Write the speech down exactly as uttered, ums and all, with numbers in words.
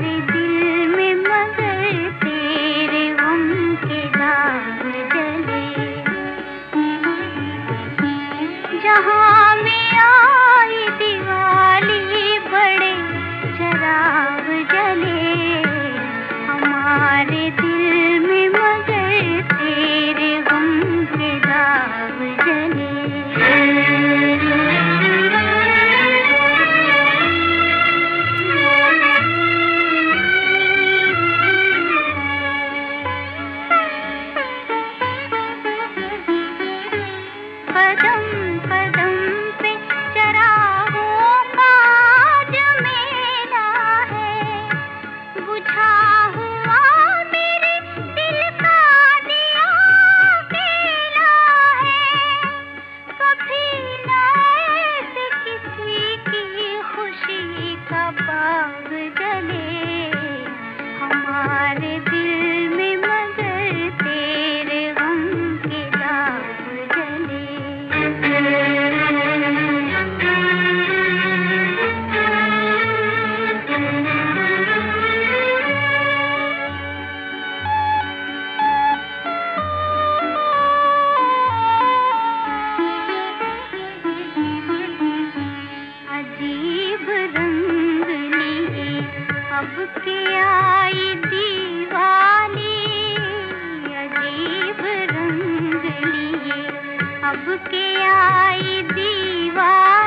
हमारे दिल में मगर तेरे गम के दाग जले। जहाँ में आई दिवाली बड़े चराग जले, हमारे दिल में मगर तेरे गम के दाग जले। कदम कदम पे चरागों का आज मेला है, बुझा हुआ मेरे दिल का दिया अकेला है। कभी न ऐसे किसी की खुशी का बाग जले, हमारे दिल में मगर तेरे गम के दाग जले। अजीब रंग लिए अब के आई दीवाली, अजीब रंग लिए अब के आई दीवाली।